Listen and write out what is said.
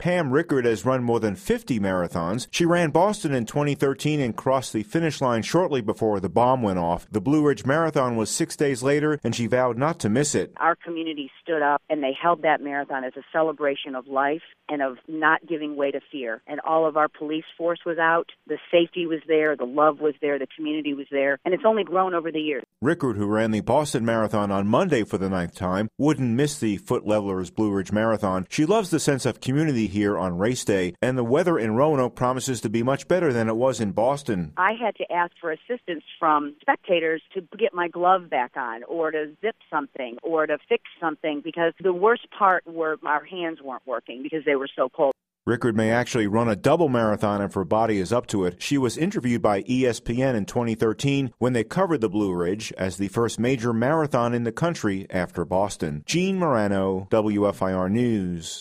Pam Rickard has run more than 50 marathons. She ran Boston in 2013 and crossed the finish line shortly before the bomb went off. The Blue Ridge Marathon was 6 days later, and she vowed not to miss it. Our community stood up, and they held that marathon as a celebration of life and of not giving way to fear. And all of our police force was out. The safety was there. The love was there. The community was there. And it's only grown over the years. Rickard, who ran the Boston Marathon on Monday for the 9th time, wouldn't miss the Foot Levelers Blue Ridge Marathon. She loves the sense of community here on race day, and the weather in Roanoke promises to be much better than it was in Boston. I had to ask for assistance from spectators to get my glove back on, or to zip something, or to fix something, because the worst part were our hands weren't working because they were so cold. Rickard may actually run a double marathon if her body is up to it. She was interviewed by ESPN in 2013 when they covered the Blue Ridge as the first major marathon in the country after Boston. Gene Marano, WFIR News.